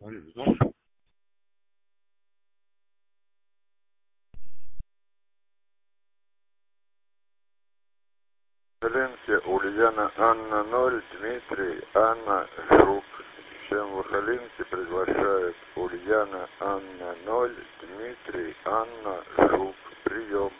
Халинке Ульяна Анна 0, Дмитрий Анна Жук. Всем в Халинке приглашает Ульяна Анна 0, Дмитрий Анна Жук. Прием.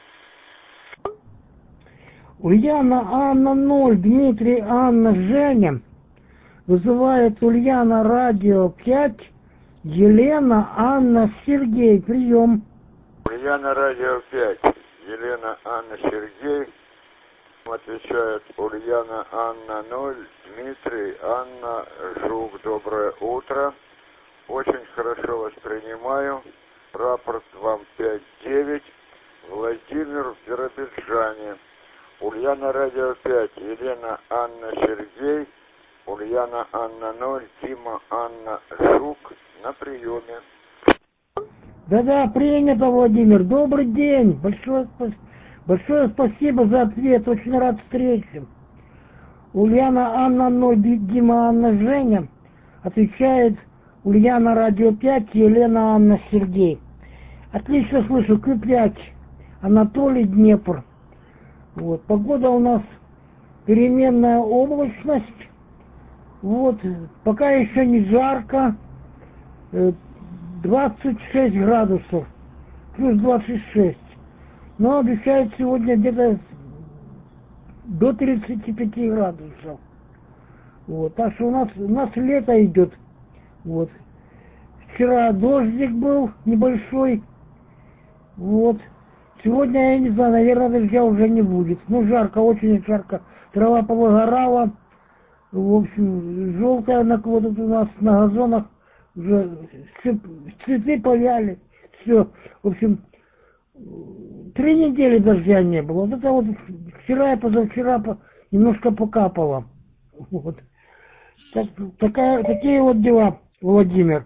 Ульяна Анна 0, Дмитрий Анна Женя. Вызывает Ульяна Радио 5, Елена Анна Сергей. Прием. Ульяна Радио 5, Елена Анна Сергей. Отвечает Ульяна Анна 0, Дмитрий Анна Жук. Доброе утро. Очень хорошо воспринимаю. Рапорт вам 5-9. Владимир в Биробиджане. Ульяна Радио 5, Елена Анна Сергей. Ульяна Анна 0, Дима Анна Жук. На приеме. Да-да, принято, Владимир. Добрый день. Большое спасибо за ответ. Очень рад встрече. Ульяна Анна 0, Дима Анна Женя. Отвечает Ульяна Радио 5, Елена Анна Сергей. Отлично слышу. Q5. Анатолий, Днепр. Вот. Погода у нас переменная облачность. Вот. Пока еще не жарко. 26 градусов. Плюс 26. Но обещают сегодня где-то до 35 градусов. Вот. Так что у нас лето идет. Вот. Вчера дождик был небольшой. Вот. Сегодня, я не знаю, наверное, дождя уже не будет. Ну, жарко, очень жарко. Трава повыгорала. В общем, желтая вот тут у нас на газонах уже цветы повяли. Все. В общем, 3 недели дождя не было. Вот это вот вчера и позавчера немножко покапало. Вот. Такие вот дела, Владимир.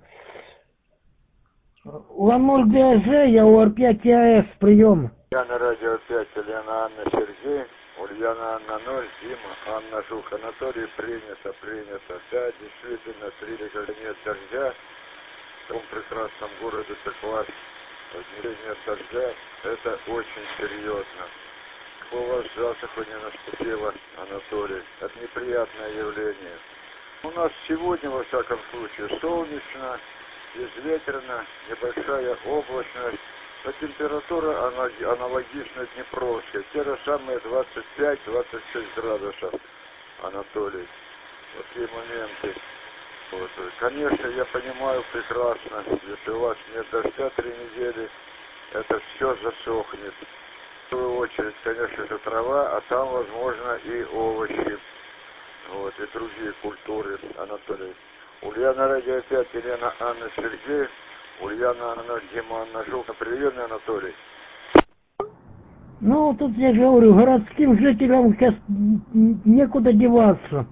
Ламоль ДЖ, я УР5 АС, прием. Ульяна Радио 5, Елена Анна Сергей. Ульяна Анна 0, Дима Анна Жук. Анатолий, принято. Да, действительно, 3 недели нет дождя. В том прекрасном городе Пеклаш. Нет дождя, это очень серьезно. У вас засуха не наступила, Анатолий. Это неприятное явление. У нас сегодня, во всяком случае, солнечно, безветренно, небольшая облачность. Но температура аналогична Днепровской. Те же самые 25-26 градусов, Анатолий. Такие моменты. Вот. Конечно, я понимаю прекрасно, если у вас нет дождя 3 недели, это все засохнет. В первую очередь, конечно же, трава, а там, возможно, и овощи, вот, и другие культуры, Анатолий. Ульяна Радио 5, Елена Анна Сергей, Ульяна Анна Дима Анна Жук. На приеме, Анатолий. Ну, тут я говорю, городским жителям сейчас некуда деваться.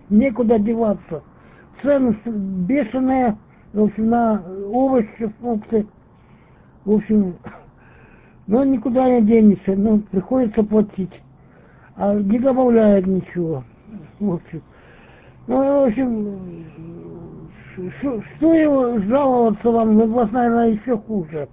Цены бешеные, в общем, на овощи, фрукты. В общем, ну, никуда не денешься, ну, приходится платить. А не добавляют ничего. В общем, ну, в общем, что его жаловаться вам, у вас, наверное, еще хуже.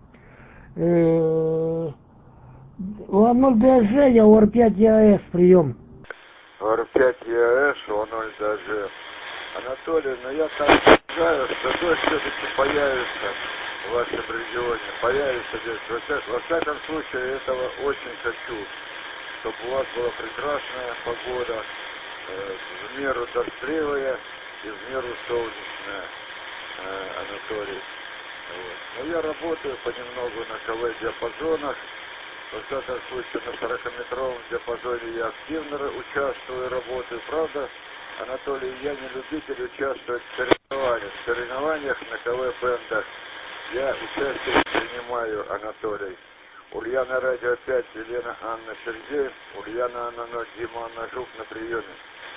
Ламоль ДЖ, я УР5 ЯС, прием. УР5 ЯС, Ламоль ДЖ. Анатолий, но я так считаю, что дождь все-таки появится в вашем регионе, появится здесь. Во всяком случае, этого очень хочу, чтобы у вас была прекрасная погода, в меру дождливая и в меру солнечная, Анатолий. Вот. Но я работаю понемногу на КВ-диапазонах, во всяком случае на 40-метровом диапазоне я активно участвую, работаю, правда? Анатолий, я не любитель участвовать в соревнованиях на КВ-бендах. Я участие не принимаю, Анатолий. Ульяна Радио 5, Елена Анна Сергей, Ульяна Анна 0, Дима Анна Жук. На приеме.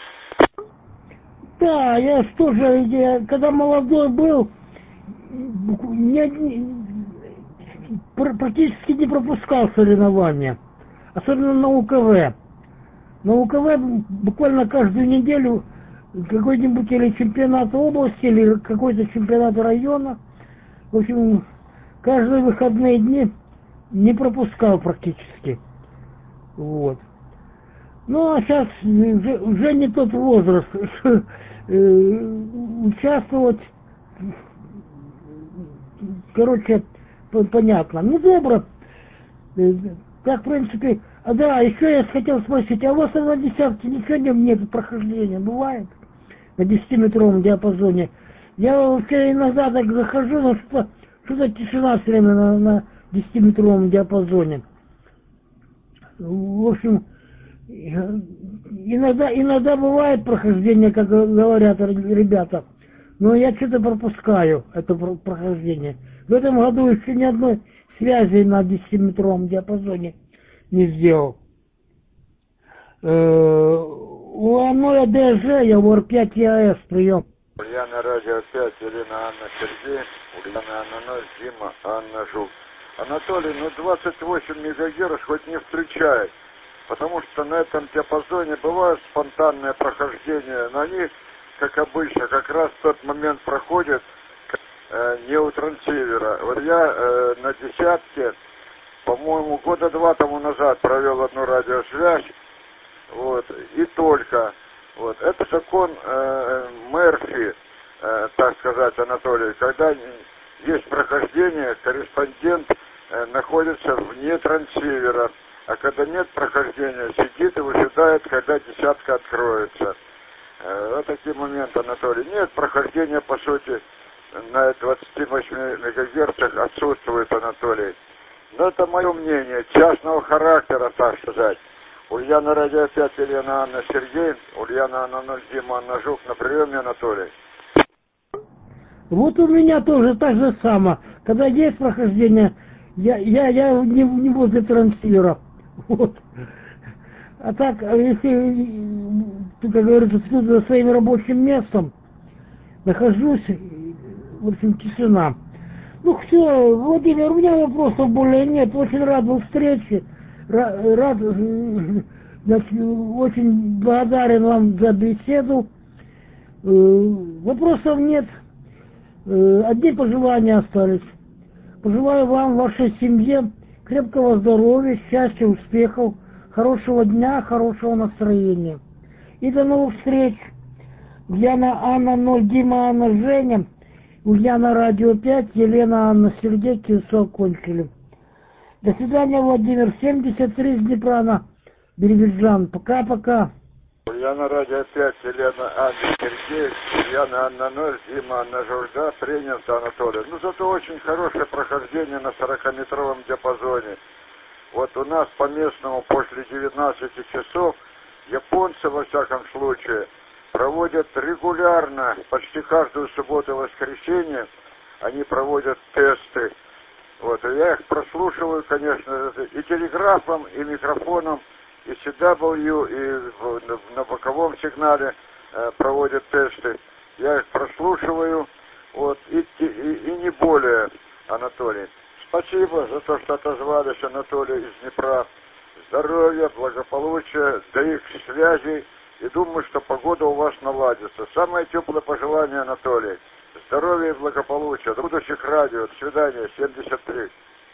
Да, я тоже, когда молодой был, практически не пропускал соревнования. Особенно на УКВ. На УКВ буквально каждую неделю какой-нибудь или чемпионат области, или какой-то чемпионат района. В общем, каждые выходные дни не пропускал практически. Вот. Ну, а сейчас уже не тот возраст участвовать. Короче, понятно. Ну, добро. Так, в принципе... А да, еще я хотел спросить, а у вас на десятке ничего нет прохождения? Бывает? На 10-метровом диапазоне. Я вообще иногда так захожу, но что-то тишина все время на 10-метровом диапазоне. В общем, иногда бывает прохождение, как говорят ребята, но я что-то пропускаю это прохождение. В этом году еще ни одной связи на 10-метровом диапазоне не сделал. У Аноя ДЖ я ВОР-5 ЕАС прием. Ульяна Радио 5, Елена Анна Сергей, Ульяна Анна 0, Дима Анна Жук. Анатолий, 28 мегагерц хоть не включает, потому что на этом диапазоне бывают спонтанные прохождения, но они, как обычно, как раз в тот момент проходят не у трансивера. Вот я на десятке, по-моему, года 2 тому назад провел одну радиосвязь, вот, и только. Вот. Это закон Мерфи, так сказать, Анатолий. Когда есть прохождение, корреспондент находится вне трансивера, а когда нет прохождения, сидит и выжидает, когда десятка откроется. Вот такие моменты, Анатолий. Нет прохождения, по сути, на 28 мегагерцах отсутствует, Анатолий. Но это мое мнение, частного характера, так сказать. Ульяна Радио 5, Елена Анна Сергей, Ульяна Анна 0, Дима Анна Жук, на приеме, Анатолий. Вот у меня тоже так же само. Когда есть прохождение, я не возле трансивера. Вот. А так, если, как говорится, тут за своим рабочим местом нахожусь, в общем, тишина. Ну все, Владимир, у меня вопросов более нет. Очень рад был встрече. Рад, значит, очень благодарен вам за беседу. Вопросов нет. Одни пожелания остались. Пожелаю вам, вашей семье крепкого здоровья, счастья, успехов, хорошего дня, хорошего настроения. И до новых встреч. Ульяна Анна 0, Дима Анна Женя, Ульяна Радио 5, Елена Анна Сергей, Кирсо кончили. До свидания, Владимир. 73 с Днепра, Биробиджан. Пока-пока. Ульяна Радио 5, Елена Анна Сергей, Ульяна Анна 0, Дима Анна Журда, принято, Анатолий. Ну, зато очень хорошее прохождение на 40-метровом диапазоне. Вот у нас по местному после 19 часов японцы, во всяком случае, проводят регулярно, почти каждую субботу и воскресенье, они проводят тесты. Вот, и я их прослушиваю, конечно, и телеграфом, и микрофоном, и CW, и на боковом сигнале проводят тесты. Я их прослушиваю, вот, и не более, Анатолий. Спасибо за то, что отозвались, Анатолий, из Днепра. Здоровья, благополучия, до их связей. И думаю, что погода у вас наладится. Самое теплое пожелание, Анатолий. Здоровья и благополучия. До будущих радио. До свидания. 73.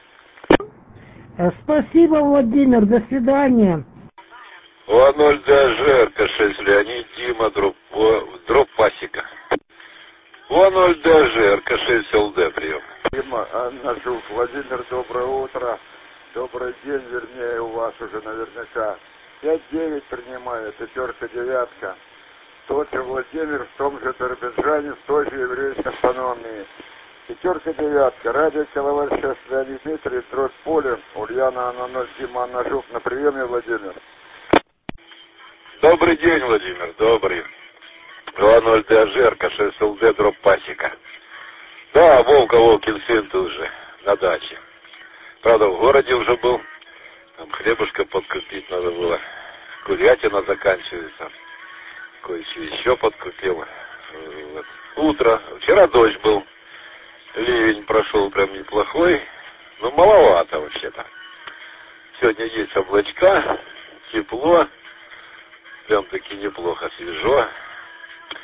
Спасибо, Владимир. До свидания. О0 ДЖ, РК6 Леонид, Дима, дроп пасека. О0 ДЖ, РК6 ЛД, прием. Дима, Анна Жук, Владимир, доброе утро. Добрый день, вернее, у вас уже наверняка. 5-9 принимаю, 5-9. Тот же Владимир в том же Биробиджане, в той же еврейской автономии. 5-9. Радио Киловатт 6 Леонид Дмитрий, дробь поле. Ульяна Анна 0, Дима Анна Жук, на приеме, Владимир. Добрый день, Владимир, добрый. 2-0 ДЖ, РК6 ЛД, дроп пасека. Да, Волкин сын тут же, на даче. Правда, в городе уже был. Там хлебушка подкупить надо было. Курятина заканчивается. Кое-что еще подкупил. Вот. Утро. Вчера дождь был. Ливень прошел прям неплохой. Но маловато вообще-то. Сегодня есть облачка. Тепло. Прям таки неплохо, свежо.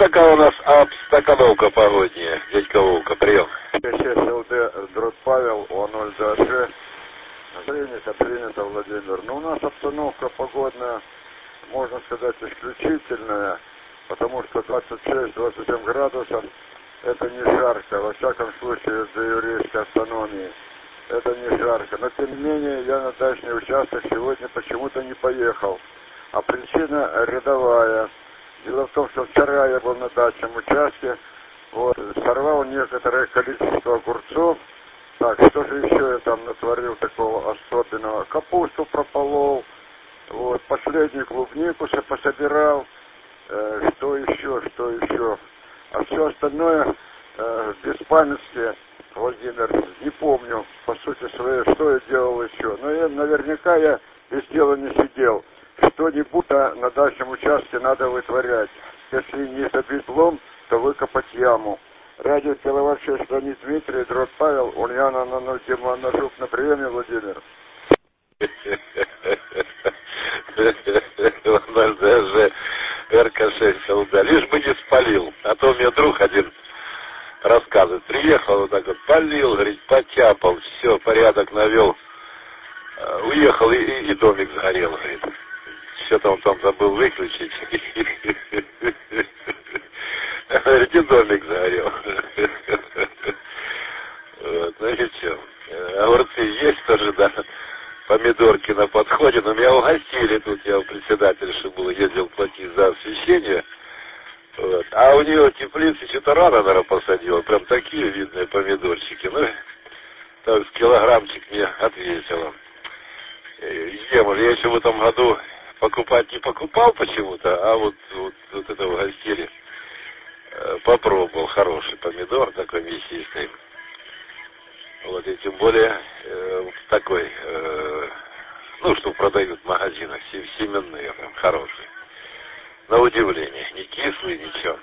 такая у нас обстакановка погодняя, дядька Вовка, прием. СЛД Дрот Павел, О0 ДЖ. Принято, Владимир. Но у нас обстановка погодная, можно сказать, исключительная, потому что 26-27 градусов это не жарко, во всяком случае для еврейской автономии. Это не жарко. Но тем не менее я на дачный участок сегодня почему-то не поехал. А причина рядовая. Дело в том, что вчера я был на дачном участке, вот, сорвал некоторое количество огурцов. Так, что же еще я там натворил такого особенного? Капусту прополол, вот, последнюю клубнику пособирал, что еще? А все остальное в беспамятстве, Владимир, не помню, по сути своей, что я делал еще. Но наверняка я без дела не сидел. Что-нибудь на дачном участке надо вытворять. Если не забить лом, то выкопать яму. Радио киловатт 6 Леонид Дмитрий, Дрот Павел, Ульяна на 0 Дима на жук на приеме, Владимир. Даже РК-6 ЛД. Лишь бы не спалил. А то у меня друг один рассказывает. Приехал, вот так вот, полил, говорит, потяпал, все, порядок навел. Уехал, и домик сгорел, говорит. Что-то он там забыл выключить. Говорит, и домик загорел. Вот, ну и что? Огурцы есть тоже, да? Помидорки на подходе, но меня угостили тут, я у председательши был, ездил платить за освещение. Вот. А у нее теплицы что-то рано, наверное, посадила, прям такие видные помидорчики. Ну, так, килограммчик мне ответила. Я еще в этом году покупать не покупал почему-то, а вот это угостили. Попробовал, хороший помидор, такой мясистый. Вот, и тем более такой, что продают в магазинах, семенные, прям хорошие. На удивление, не кислый, ничего.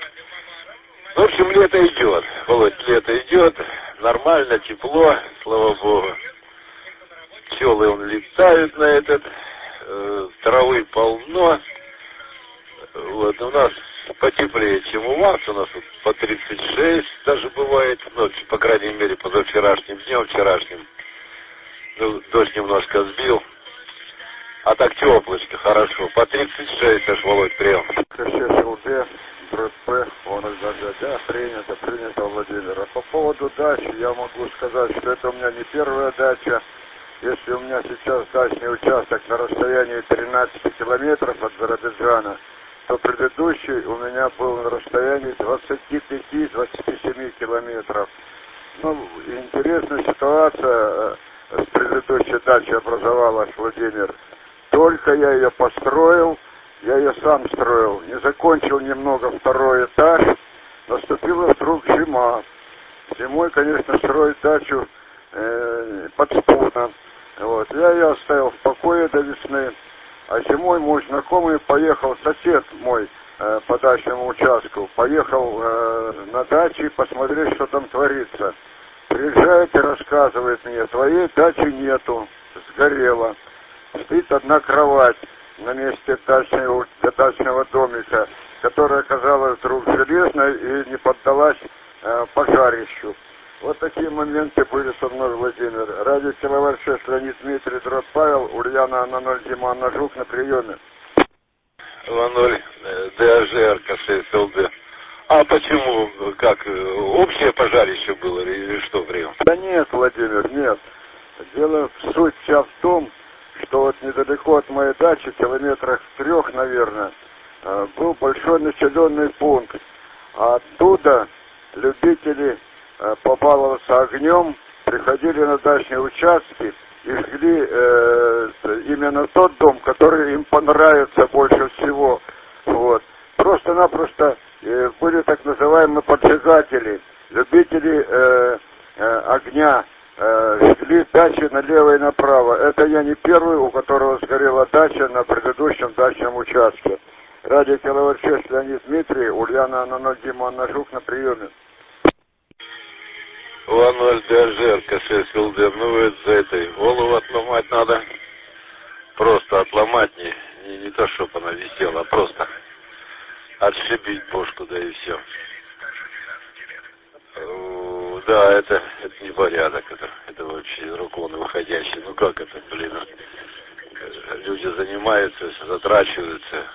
В общем, лето идет, Володь, лето идет, нормально, тепло, слава богу. Пчелы летают на этот, травы полно. Вот, у нас потеплее, чем у вас тут по 36 даже бывает, по крайней мере, позавчерашним днем, вчерашним. Дождь немножко сбил. А так теплочко, хорошо. По 36 аж, Володь, прием. КСЛД, БРП, да, принято, Владимир. А по поводу дачи я могу сказать, что это у меня не первая дача. Если у меня сейчас дачный участок на расстоянии 13 километров от Биробиджана, то предыдущий у меня был на расстоянии 25-27 километров. Интересная ситуация с предыдущей дачей образовалась, Владимир. Только я ее построил, я ее сам строил, не закончил немного второй этаж, наступила вдруг зима. Зимой, конечно, строить дачу подспудно. Вот. Я ее оставил в покое до весны. А зимой мой знакомый поехал, сосед мой по дачному участку, поехал на даче посмотреть, что там творится. Приезжает и рассказывает мне, твоей дачи нету, сгорела. Стоит одна кровать на месте дачного домика, которая оказалась вдруг железной и не поддалась пожарищу. Вот такие моменты были со мной, Владимир. Радио киловатт 6 Леонид Дмитрий, Дрот Павел, Ульяна на 0 Дима на жук на приеме. 2-0 ДАЖ РК-6 ЛД. А почему, как, общее пожарище было или что, прием? Да нет, Владимир, нет. Суть вся в том, что вот недалеко от моей дачи, километрах в 3, наверное, был большой населенный пункт. А оттуда любители побаловаться огнем приходили на дачные участки и жгли именно тот дом, который им понравится больше всего. Вот. Просто-напросто были так называемые поджигатели, любители огня, жгли дачи налево и направо. Это я не первый, у которого сгорела дача на предыдущем дачном участке. Радио киловатт 6 Леонид Дмитрий, Ульяна на 0 Дима на жук на приеме. 2-0 ДАЖ РК-6 ЛД. Это за этой голову отломать надо. Просто отломать, не то, чтобы она висела, а просто отшибить бошку, да и все. Да, это не порядок, это вообще из рук вон выходящий. Ну как это, блин, люди занимаются, затрачиваются.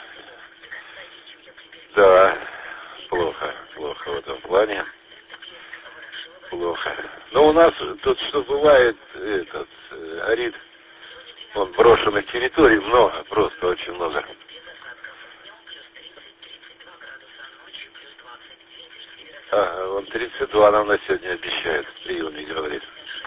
Да, плохо в этом плане. Плохо. Но у нас тут что бывает, горит, вон брошенных территорий много, просто очень много. Вон 32 нам на сегодня обещают, приемник говорит.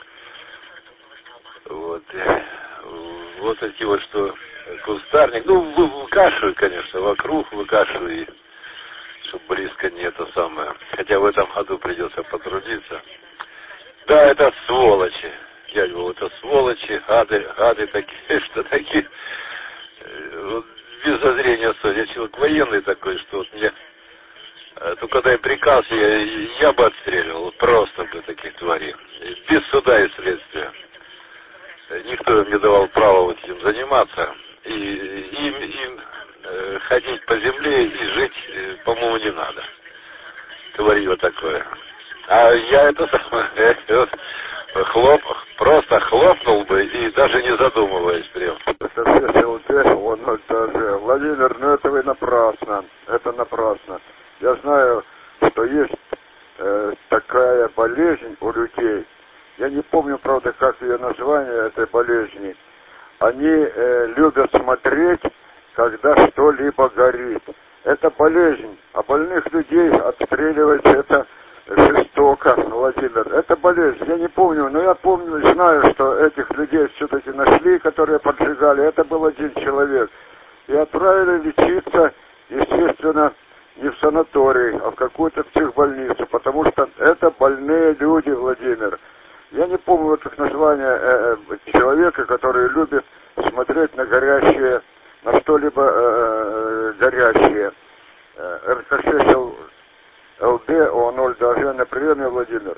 Вот эти вот, что кустарник, ну, выкашиваю, конечно, вокруг выкашиваю, чтобы близко не это самое. Хотя в этом году придется потрудиться. Да, это сволочи. Я говорю, это сволочи, гады такие, что такие, вот, без зазрения совести. Я человек военный такой, что вот мне, только дай приказ, я бы отстреливал, просто бы таких тварей, без суда и следствия. Никто им не давал права вот этим заниматься, и им ходить по земле и жить, по-моему, не надо. Тварье такое. А я это самое, просто хлопнул бы и даже не задумываясь прям. Это все СЛТ, он даже. Владимир, ну это вы напрасно. Это напрасно. Я знаю, что есть такая болезнь у людей. Я не помню, правда, как ее название этой болезни. Они любят смотреть, когда что-либо горит. Это болезнь. А больных людей отстреливать это жестоко, Владимир. Это болезнь. Я не помню, но я помню, знаю, что этих людей все-таки нашли, которые поджигали. Это был один человек. И отправили лечиться, естественно, не в санаторий, а в какую-то психбольницу. Потому что это больные люди, Владимир. Я не помню вот их название человека, который любит смотреть на горящее, на что-либо горящее. РК6 ЛД О0 даже на приеме, Владимир.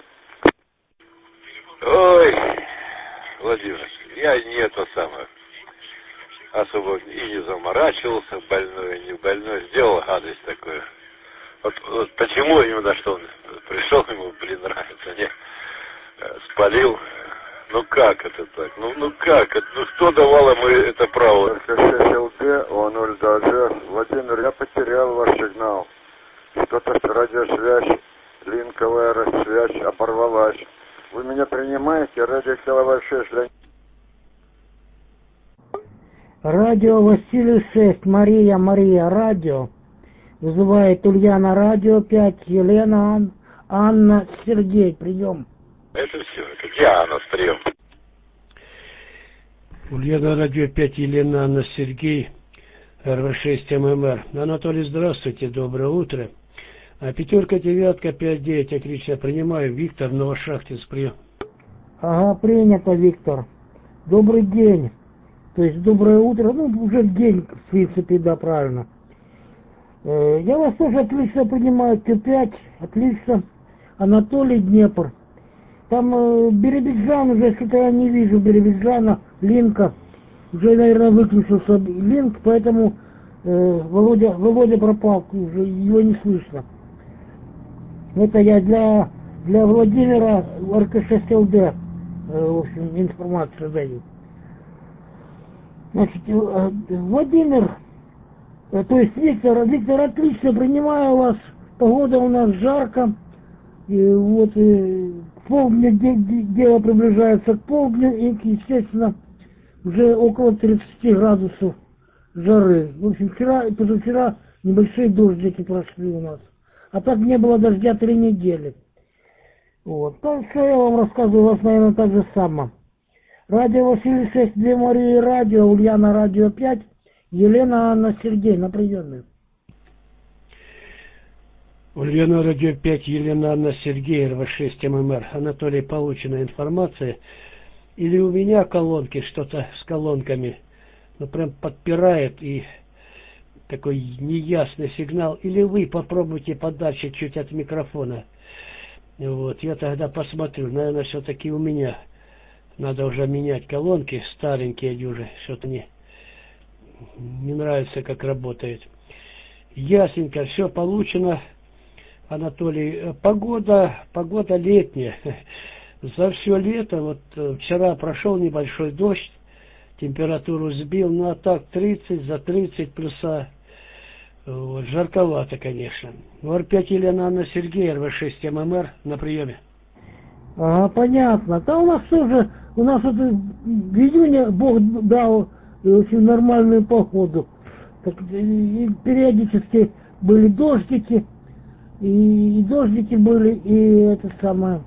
Ой, Владимир, я не это самое. Особо и не заморачивался, больной, не больной, сделал гадость такую. Вот почему именно, что он пришел, ему, блин, нравится, не спалил. Ну как это так? Ну как это? Ну кто давал ему это право? РК6 ЛД О0 даже. Владимир, я потерял ваш сигнал. Что-то радиосвязь, линковая связь оборвалась. Вы меня принимаете? Радио киловатт 6 для... Радио Василий 6, Мария, радио. Вызывает Ульяна, радио 5, Елена, Анна, Сергей, прием. Это все, это Диана, прием. Ульяна, радио 5, Елена, Анна, Сергей, РВ6 ММР. Анатолий, здравствуйте, доброе утро. А 5, 9, 5, 9, отлично принимаю. Виктор, Новошахтинск, прием. Ага, принято, Виктор. Добрый день. То есть доброе утро, ну уже день, в принципе, да, правильно. Я вас тоже отлично понимаю, Т5, отлично. Анатолий, Днепр. Там Биробиджан уже, что-то я не вижу Биробиджана, Линка. Уже, наверное, выключился Линк, поэтому Володя пропал, уже его не слышно. Это я для Владимира РК6ЛД, в общем, информацию даю. Значит, Владимир, то есть Виктор, отлично принимаю вас. Погода у нас жарко. И вот полдня, дело приближается к полдню, и, естественно, уже около 30 градусов жары. В общем, вчера и позавчера небольшие дождики прошли у нас. А так не было дождя 3 недели. Вот. Так что я вам рассказываю, у вас, наверное, так же само. Радио Василий 6, 2 Марии, радио, Ульяна, радио 5, Елена, Анна, Сергей, на приемную. Ульяна, радио 5, Елена, Анна, Сергей, РВ6 ММР. Анатолий, получена информация. Или у меня колонки, что-то с колонками, ну прям подпирает и такой неясный сигнал. Или вы попробуйте подальше чуть от микрофона. Вот, я тогда посмотрю. Наверное, все-таки у меня надо уже менять колонки, старенькие уже, что-то не нравится, как работает. Ясненько, все получено, Анатолий. Погода летняя. За все лето, вот вчера прошел небольшой дождь, температуру сбил, ну а так 30, за 30 плюса. Вот, жарковато, конечно. ВР-5 Елена Анна Сергея, РВ-6 ММР на приеме. Понятно. Да у нас тоже, у нас вот в июне Бог дал очень нормальную погоду. Так, и периодически были дождики, и дождики были, и это самое,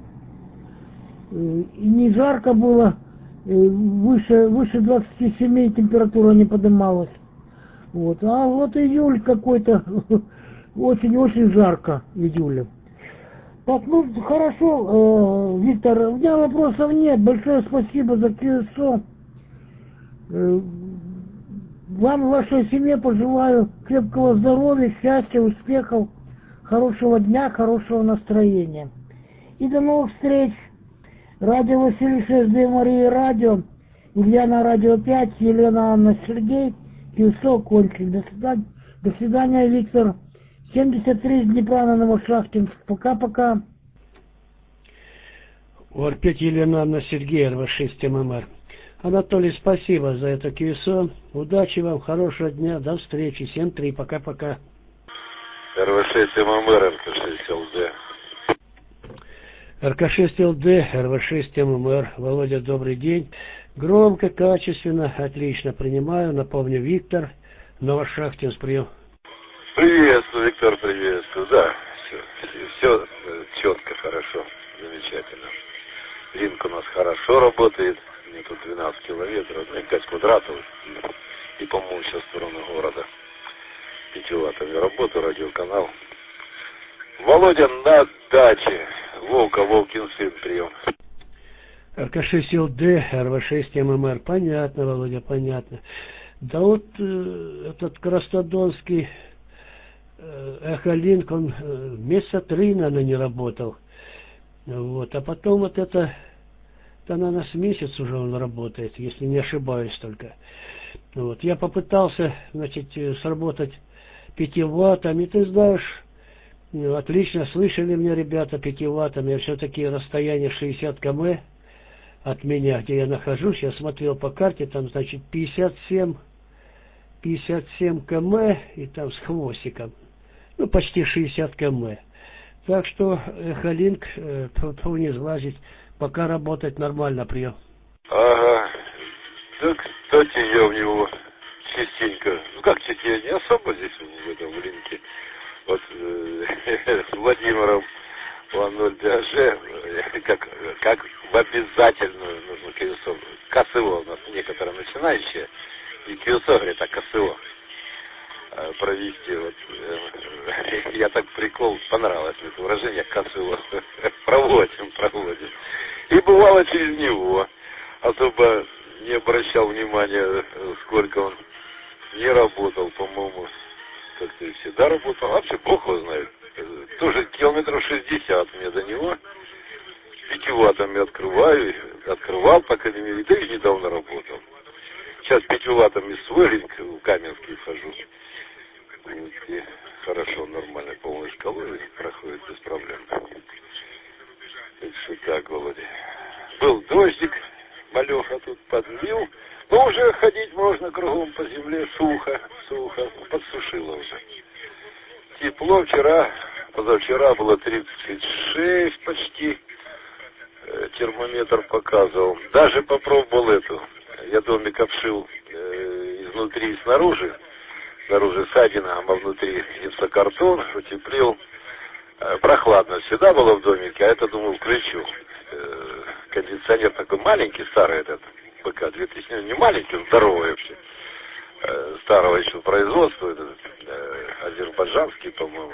и не жарко было, выше 27 температура не поднималась. Вот. А вот июль какой-то очень-очень жарко в июле. Так, ну хорошо, Виктор, у меня вопросов нет. Большое спасибо за QSO. Вам и вашей семье пожелаю крепкого здоровья, счастья, успехов, хорошего дня, хорошего настроения. И до новых встреч. Радио Василий 6D Мария Радио, Ульяна Радио 5, Елена Анна Сергей, QSO кончили. До свидания, Виктор. 73 Днепра на Новошахтинск. Пока-пока. ОР-5 Елена Анна Сергей, РВ-6 ММР. Анатолий, спасибо за это QSO. Удачи вам, хорошего дня, до встречи. 7-3, пока-пока. РВ-6 ММР, РК-6 ЛД. РК-6 ЛД, РВ-6 ММР. Володя, добрый день. Громко, качественно, отлично принимаю. Напомню, Виктор, Новошахтинск, прием. Приветствую, Виктор, приветствую. Да, все четко, хорошо, замечательно. Линк у нас хорошо работает. Мне тут 12 километров, 5 квадратов. И, по-моему, сейчас в сторону города. 5 ваттами работаю, радиоканал. Володя на даче. Волкин сын, прием. РК-6 ЛД, РВ-6 ММР. Понятно, Володя, понятно. Да вот этот краснодонский Эхолинк, он месяца 3, наверное, не работал. Вот. А потом вот это, наверное, с месяц уже он работает, если не ошибаюсь только. Вот. Я попытался, значит, сработать 5 ваттами. Ты знаешь, отлично слышали меня ребята 5 ваттами. Все-таки расстояние 60 км от меня, где я нахожусь. Я смотрел по карте, там, значит, 57 км и там с хвостиком. Ну, почти 60 км. Так что Эхолинк не сглазить, пока работать нормально, прием. Ага. Да, кстати, я в него частенько, ну как частенько, не особо здесь в этом линке. Вот с Владимиром 2.0 ДЖ, как в обязательную нужно QSO. КСО у нас некоторые начинающие, и QSO говорит, а КСО провести. Вот, я так прикол, понравилось мне это выражение, КСО. Проводим. И бывало через него. Особо не обращал внимания, сколько он не работал, по-моему, как-то и всегда работал. Вообще, Бог его знает. Тоже километров 60 мне до него. 5 ваттами открывал, по крайней мере, да и недавно работал. Сейчас 5 ваттами свой линк в Каменский хожу. И хорошо, нормально, полной шкалой проходит без проблем. Так что так, Володя. Был дождик, малеха тут подлил, но уже ходить можно кругом по земле, сухо, подсушило уже. Тепло позавчера было 36 почти, термометр показывал. Даже попробовал эту, я домик обшил изнутри и снаружи ссадина, а внутри гипсокартон, утеплил. Прохладно всегда было в домике, а это, думаю, включу. Кондиционер такой маленький, старый этот, БК 2000, не маленький, здоровый вообще. Старого еще производства, этот, азербайджанский, по-моему.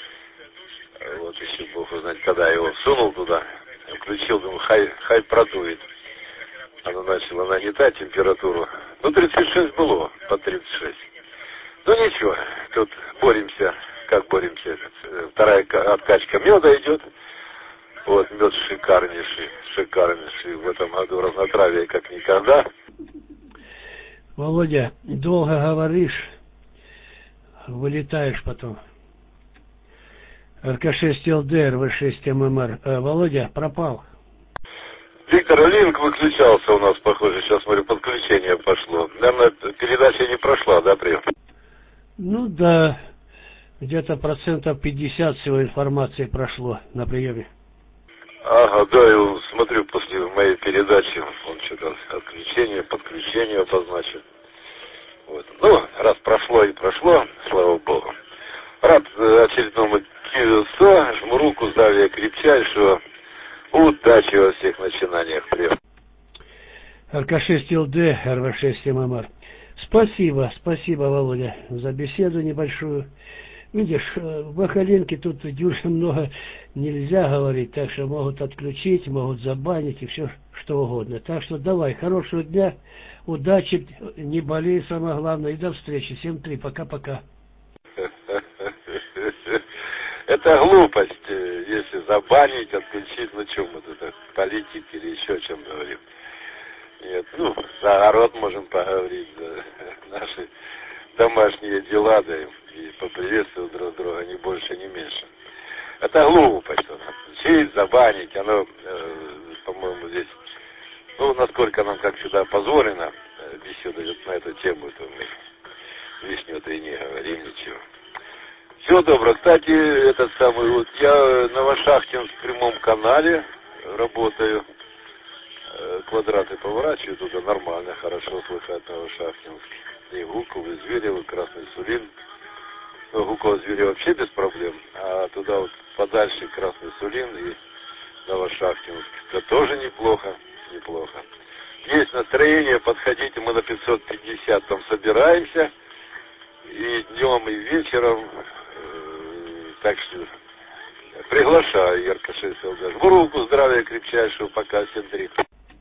Вот еще Бог узнать, когда я его всунул туда, включил, думаю, хай продует. Оно начало нагнетать температуру. Ну, 36 было, по 36. Ну, ничего, тут боремся. Как боремся? Вторая откачка меда идет. Вот, мед шикарнейший. В этом году разнотравие как никогда. Володя, долго говоришь, вылетаешь потом. РК-6 ЛД, РВ-6 ММР. Володя, пропал. Виктор, линк выключался у нас, похоже. Сейчас, смотрю, подключение пошло. Наверное, передача не прошла, да, прием? Ну да, где-то 50% всего информации прошло на приеме. Ага, да, я смотрю, после моей передачи он что-то подключение обозначил. Вот. Ну, раз прошло и прошло, слава богу. Рад очередному КИСО, жму руку, здравия крепчайшего, удачи во всех начинаниях. Привет. РК-6 ЛД, РВ-6 ММР. Спасибо, Володя, за беседу небольшую. Видишь, в Бахалинке тут дюже много нельзя говорить, так что могут отключить, могут забанить и все что угодно. Так что давай, хорошего дня, удачи, не болей, самое главное, и до встречи. 7-3, пока-пока. Это глупость, если забанить, отключить, ну что мы тут, политики или еще о чем говорим. Нет, ну, за огород можем поговорить, за наши домашние дела, да, и поприветствовать друг друга, ни больше, ни меньше. Это глупость, что отключить, забанить, оно, по-моему, здесь, ну, насколько нам, как всегда, позволено беседовать на эту тему, то мы лишнего-то и не говорим ничего. Всего доброго. Кстати, этот самый, вот я Новошахтинск в прямом канале работаю, квадраты поворачиваю, туда нормально, хорошо слыхать Новошахтинск. И Гуков, и Зверев, и Красный Сулин. Ну, Гуков, Зверев вообще без проблем, а туда вот подальше Красный Сулин и Новошахтинск. Это тоже неплохо. Есть настроение, подходите, мы на 550 там собираемся. И днем, и вечером. Так что приглашаю РК-6 ЛД. Жму руку, здравия крепчайшего, пока, 7-3.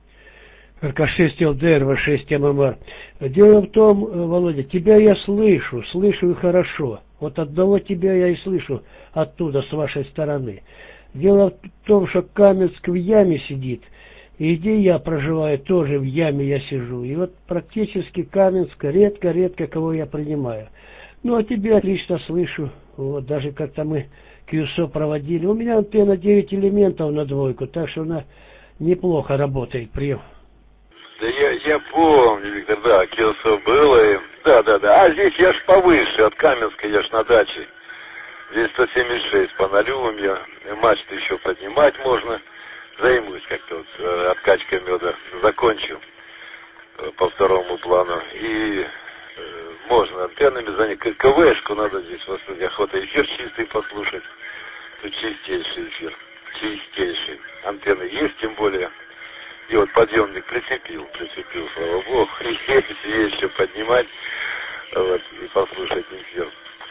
РК-6 ЛД, РВ-6 ММР. Дело в том, Володя, тебя я слышу и хорошо. Вот одного тебя я и слышу оттуда, с вашей стороны. Дело в том, что Каменск в яме сидит, и где я проживаю, тоже в яме я сижу. И вот практически Каменск редко кого я принимаю. Ну, а тебя отлично слышу. Вот, даже как-то мы КЮСО проводили. У меня антенна 9 элементов на двойку, так что она неплохо работает, прием. Да я помню, Виктор, да, КЮСО было. И... Да. А здесь я ж повыше, от Каменска я ж на даче. Здесь 176 по 0 у меня. Мачту еще поднимать можно. Займусь как-то вот откачкой меда. Закончу по второму плану. И можно антеннами занять. КВшку надо здесь, в охота эфир чистый послушать. Тут чистейший эфир. Чистейший. Антенны есть, тем более. И вот подъемник прицепил, слава богу. И есть еще поднимать, вот, и послушать эфир.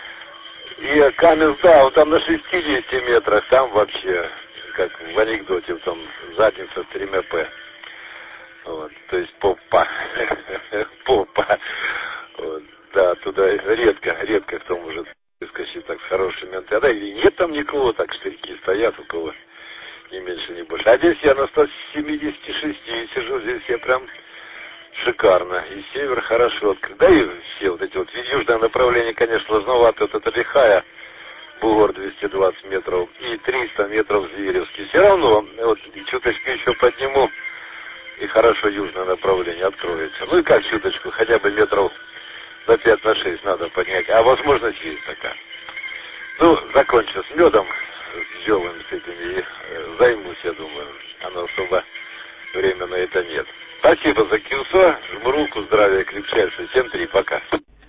И Каменск, да, вот там на 60 метрах, там вообще, как в анекдоте, там задница с 3 П. Вот, то есть попа. Вот, да, туда редко кто может выскочить так с хорошими антеннами. Да, и нет там никого, так штырьки стоят, у кого ни меньше, ни больше. А здесь я на 176 сижу, здесь я прям шикарно. И север хорошо открыт. Да и все вот эти вот южное направление, конечно, сложновато. Вот это Лихая, бугор 220 метров и 300 метров Зверевский. Все равно, вот чуточку еще подниму, и хорошо южное направление откроется. Ну и как чуточку, хотя бы метров на 5-6 надо поднять. А возможность есть такая. Ну, закончу с медом, с зелым, с этими, и займусь, я думаю. Оно особо времени на это нет. Спасибо за КЮСО, жму руку, здравия крепчайшего. 7-3, пока.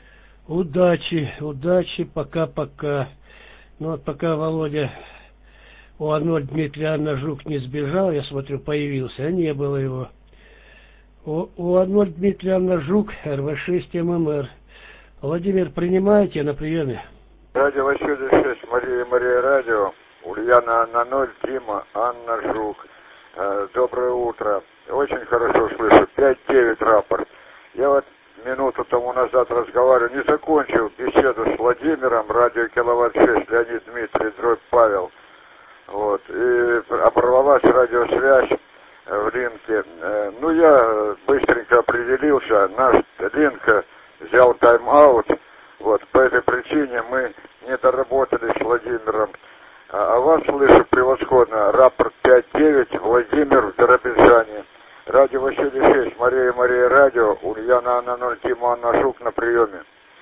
Удачи, пока. Ну вот пока Володя У-0 Дмитрий Анна-Жук не сбежал, я смотрю, появился, а не было его. У-0 Дмитрий Анна-Жук, РВ-6 ММР. Владимир, принимаете на приеме? Радио Василий 6, Мария Радио, Ульяна Анна 0, Дима Анна Жук. Доброе утро. Очень хорошо слышу. 5-9 рапорт. Я вот минуту тому назад разговаривал, не закончил беседу с Владимиром, радио Киловатт 6, Леонид Дмитрий, дробь Павел. Вот. И оборвалась радиосвязь в линке. Ну, я быстренько определился. Наш линк взял тайм-аут. Вот. По этой причине причине мы не доработали с Владимиром. А вас слышу превосходно. Рапорт 5-9, Владимир в Биробиджане. Радио Василий 6, Мария радио, Ульяна Анна 0, Тима Анна Жук на приеме.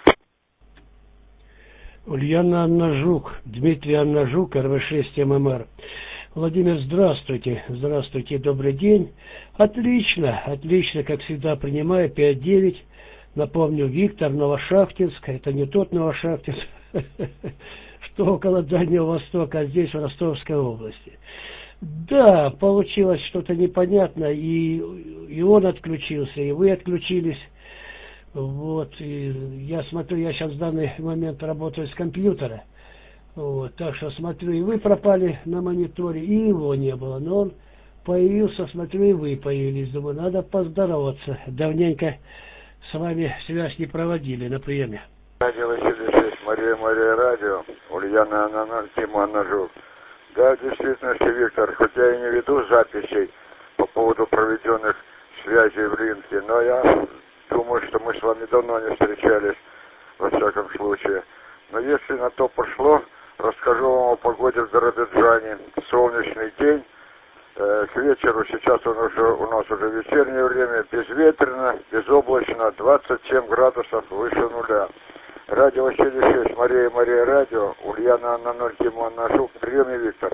Ульяна Анна Жук, Дмитрий Анна Жук, РВ6 ММР. Владимир, здравствуйте. Здравствуйте, добрый день. Отлично, как всегда принимаю, 5-9. Напомню, Виктор, Новошахтинск. Это не тот Новошахтинск, что около Дальнего Востока, а здесь в Ростовской области. Да, получилось что-то непонятное, и он отключился, и вы отключились. Вот, и я смотрю, я сейчас в данный момент работаю с компьютера. Вот, так что смотрю, и вы пропали на мониторе, и его не было. Но он появился, смотрю, и вы появились. Думаю, надо поздороваться. Давненько с вами связь не проводили на приеме. Радио Василий 6, Мария радио, Ульяна Анна 0, Тима Анна Жук. Да, действительно, Виктор, хоть я и не веду записей по поводу проведенных связей в Линке, но я думаю, что мы с вами давно не встречались, во всяком случае. Но если на то пошло, расскажу вам о погоде в Биробиджане. Солнечный день, к вечеру, сейчас у нас уже вечернее время, безветренно, безоблачно, 27 градусов выше нуля. Радио Василий 6, Мария радио, Ульяна Анна 0, Тима Анна Жук, приеме, Виктор.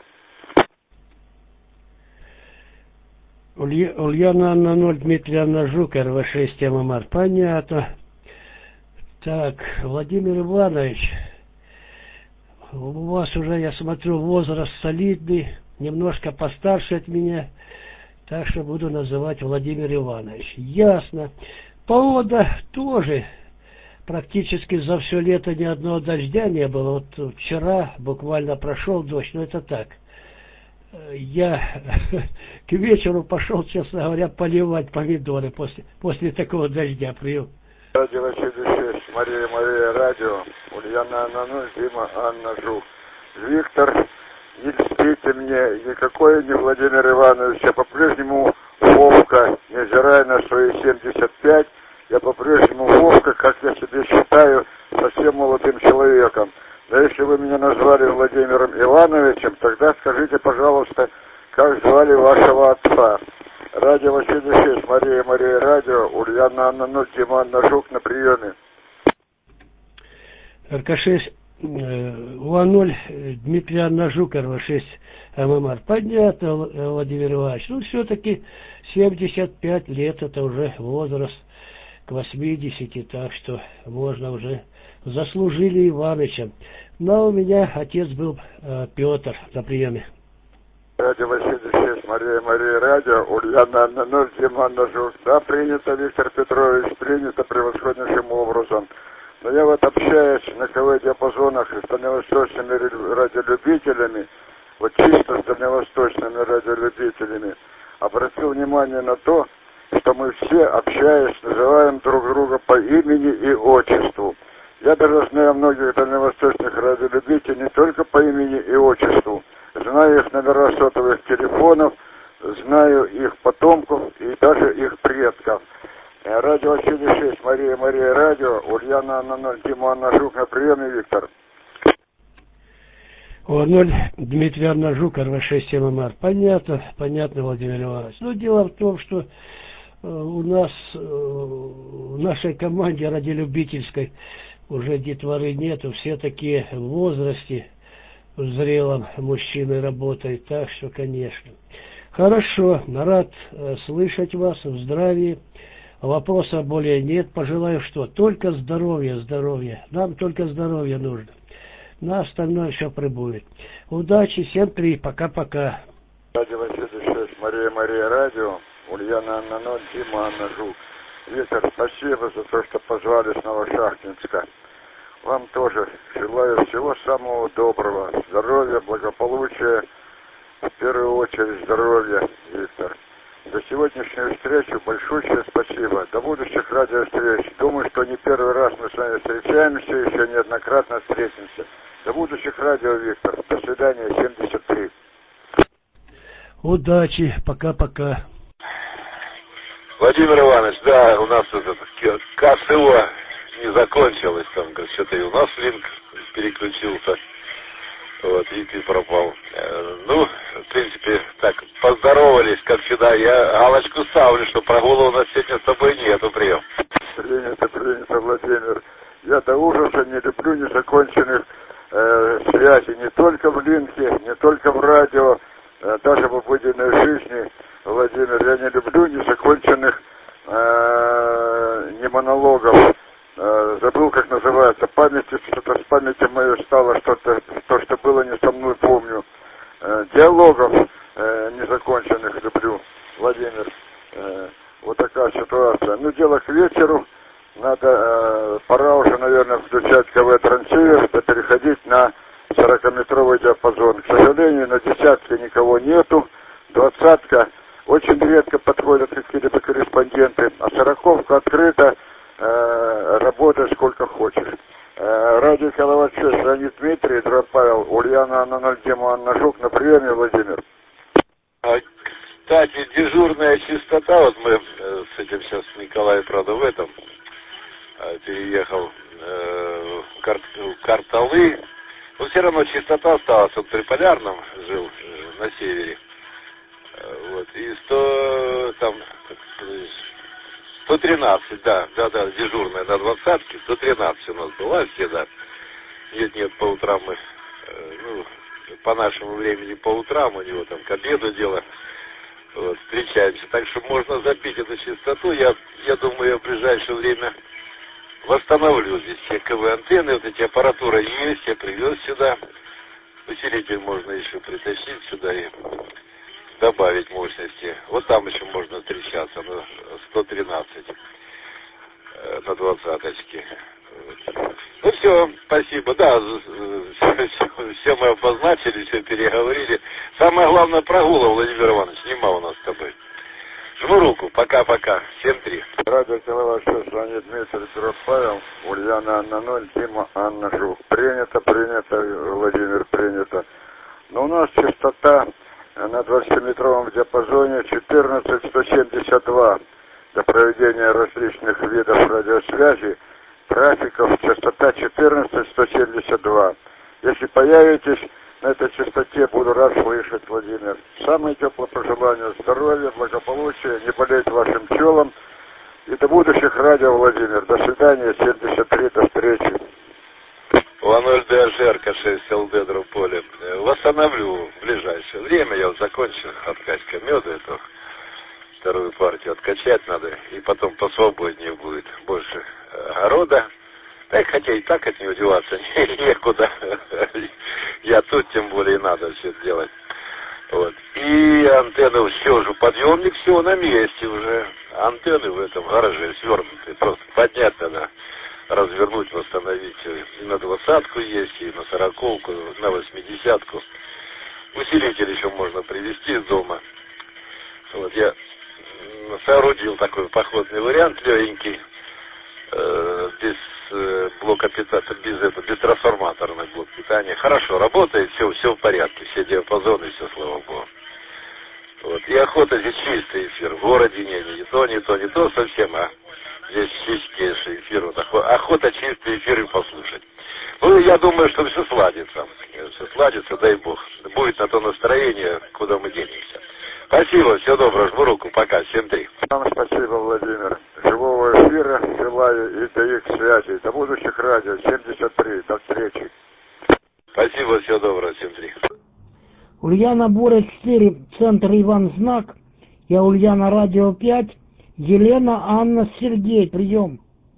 Ульяна Анна 0, Дмитрий Анна Жук, РВ6 ММР. Понятно. Так, Владимир Иванович, у вас уже, я смотрю, возраст солидный, немножко постарше от меня, так что буду называть Владимир Иванович. Ясно. Погода тоже. Практически за все лето ни одного дождя не было. Вот вчера буквально прошел дождь, но это так. Я к вечеру пошел, честно говоря, поливать помидоры после такого дождя. Прием. Радио Василий 6, Мария радио, Ульяна Анна 0, Дима Анна Жук. Виктор, не льстите мне, никакой не Владимир Иванович, я по-прежнему Вовка, невзирая на свои 75, я по-прежнему Вовка, как я себя считаю, совсем молодым человеком. Но если вы меня назвали Владимиром Ивановичем, тогда скажите, пожалуйста, как звали вашего отца. Радио Василий 6, Мария радио, Ульяна Анна 0, Дима Анна Жук на приеме. РК6, УА0, Дмитрий Анна Жук, РВ6 ММР. Понятно, Владимир Иванович. Ну, все-таки 75 лет, это уже возраст к 80, так что можно уже заслужили Иваныча. Но у меня отец был Петр на приеме. Радио Василий 6, Мария радио, Ульяна Анна 0, Дима Анна Жук. Да, принято, Виктор Петрович, принято превосходнейшим образом. Но я вот общаюсь на КВ-диапазонах с дальневосточными радиолюбителями, вот чисто с дальневосточными радиолюбителями, обратил внимание на то, что мы все, общаясь, называем друг друга по имени и отчеству. Я даже знаю многих дальневосточных радиолюбителей не только по имени и отчеству, знаю их номера сотовых телефонов, знаю их потомков и даже их предков. Радио Василий 6, Мария радио, Ульяна Анна 0, Дима Анна Жук на приеме, Виктор. ОА0, Дмитрий Анна Жук, РВ6 ММР. Понятно, Владимир Иванович. Но дело в том, что у нас, в нашей команде радиолюбительской, уже детворы нету, все такие в возрасте, в зрелом мужчины работают, так что, конечно. Хорошо, рад слышать вас, в здравии. Вопроса более нет, пожелаю что? Только здоровья. Нам только здоровье нужно. На остальное все прибудет. Удачи, 7-3, пока-пока. Радио Василий 6, Мария радио, Ульяна Анна 0, Дима Анна Жук. Виктор, спасибо за то, что позвали с Новошахтинска. Вам тоже желаю всего самого доброго, здоровья, благополучия, в первую очередь здоровья, Виктор. За сегодняшнюю встречу большое спасибо. До будущих радиовстреч. Думаю, что не первый раз мы с вами встречаемся, еще неоднократно встретимся. До будущих радио, Виктор. До свидания, 73. Удачи, пока-пока. Владимир Иванович, да, у нас КСО не закончилось, там, что-то и у нас линк переключился. Вот, и ты пропал. Ну, в принципе, так, поздоровались, как всегда. Я галочку ставлю, что прогула у нас сегодня с тобой нету, прием. Принято, Владимир. Я до ужаса не люблю незаконченных связей. Не только в линке, не только в радио, даже в обыденной жизни, Владимир. Я не люблю незаконченных не монологов. Забыл, как называется, памяти, что-то с памяти моей стало, что-то, то, что было не со мной, помню. Диалогов незаконченных люблю, Владимир. Вот такая ситуация. Ну, дело к вечеру. Надо, пора уже, наверное, включать КВ-трансивер, переходить на 40-метровый диапазон. К сожалению, на десятке никого нету. 20-ка очень редко подходят какие-либо корреспонденты, а 40-ка открыта. Работай сколько хочешь. Радио Киловатт 6, Леонид Дмитрий, Дрон Павел, Ульяна Анна 0, Дима Анна Жук, на приеме, Владимир. Кстати, дежурная частота, вот мы с этим сейчас Николай, правда, в этом переехал в Карталы, но все равно частота осталась, он при Полярном жил на севере. Вот, и 113, да, дежурная на 20-ке, 113 у нас была всегда. Нет, по утрам мы, по нашему времени по утрам, у него там к обеду дело, вот, встречаемся. Так что можно запить эту частоту. Я думаю, я в ближайшее время восстановлю здесь все КВ-антенны, вот эти аппаратуры есть, я привез сюда. Усилитель можно еще притащить сюда и добавить мощности. Вот там еще можно встречаться на 113 на 20-очке. Ну все, спасибо. Да, все мы обозначили, все переговорили. Самое главное, прогула, Владимир Иванович, нема у нас с тобой. Жму руку. Пока-пока. 7-3. Радио Киловатт 6, Леонид Дмитрий, Дрон Павел, Ульяна Анна 0, Дима Анна Жук. Принято, Владимир, принято. Но у нас частота на 20-метровом диапазоне 14172 для проведения различных видов радиосвязи. Трафиков частота 14172. Если появитесь на этой частоте, буду рад слышать, Владимир. Самые теплые пожелания здоровья, благополучия, не болеть вашим пчелам. И до будущих радио, Владимир. До свидания, 73, до встречи. 2-0 ДЖР, 6 ЛД Дрополе. Восстановлю в ближайшее время. Я закончу откачка меда, эту вторую партию откачать надо. И потом посвободнее будет. Больше огорода. Так, хотя и так от него деваться некуда. Я тут тем более надо все это делать. Вот. И антенны, все уже, подъемник, все на месте уже. Антенны в этом гараже свернуты. Просто поднять надо, развернуть, восстановить. И на 20-ку есть, и на 40-ку, на 80-ку. Усилитель еще можно привезти из дома. Вот я соорудил такой походный вариант, легенький, без блока питания, без трансформаторный блок питания. Хорошо работает, все в порядке, все диапазоны, все, слава богу. Вот. И охота здесь чистый эфир. В городе не то совсем, а здесь чистейший эфир. Вот охота чистый эфир и послушать. Ну, я думаю, что все сладится. Все сладится, дай бог. Будет на то настроение, куда мы денемся. Спасибо, всего доброго, жму руку, пока, 7-3. Вам спасибо, Владимир. Живого эфира желаю и до их связи. До будущих радио, 73, до встречи. Спасибо, всего доброго, 7-3. Ульяна Боря 4, центр Иван Знак. Я Ульяна Радио 5. Елена Анна Сергей, прием.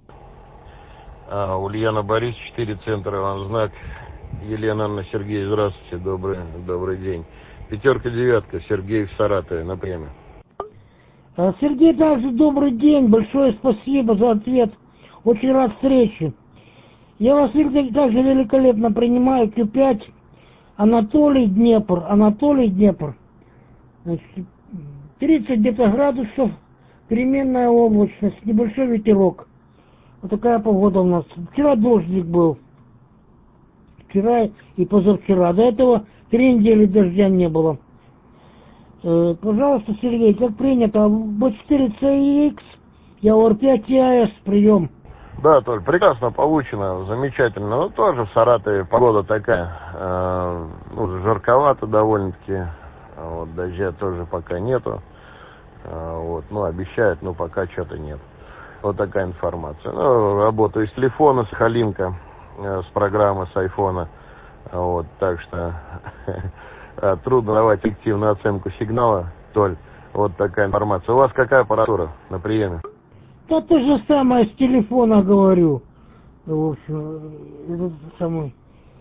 Ульяна Борис 4, центр Иван Знак. Елена Анна Сергей, здравствуйте, добрый день. 5-9, Сергей в Саратове, на приеме. Сергей, также добрый день, большое спасибо за ответ. Очень рад встрече. Я вас также великолепно принимаю, Q5, Анатолий Днепр. Значит, 30 где-то градусов, переменная облачность, небольшой ветерок. Вот такая погода у нас. Вчера дождик был. Вчера и позавчера. До этого 3 недели дождя не было. Пожалуйста, Сергей, как принято, B4CX, я ОР5 ТАС, прием. Да, Толь, прекрасно получено, замечательно. Ну, тоже в Саратове погода такая, жарковато довольно-таки. Вот, дождя тоже пока нету. Вот, обещают, но пока что-то нет. Вот такая информация. Работаю с телефона, с Халинка, с программы, с айфона. Вот, так что трудно давать эффективную оценку сигнала, Толь. Вот такая информация. У вас какая аппаратура на приеме? Да то же самое с телефона говорю. В общем, этот самый